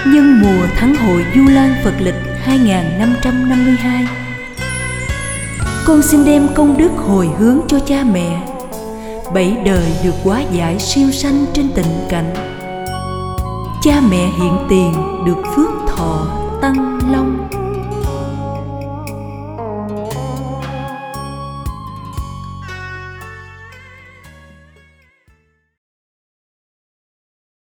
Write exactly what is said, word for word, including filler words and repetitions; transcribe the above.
nhân mùa Thắng hội Vu Lan Phật lịch hai nghìn năm trăm năm mươi hai, con xin đem công đức hồi hướng cho cha mẹ, bảy đời được hóa giải siêu sanh trên tịnh cảnh. Cha mẹ hiện tiền được phước thọ tăng long.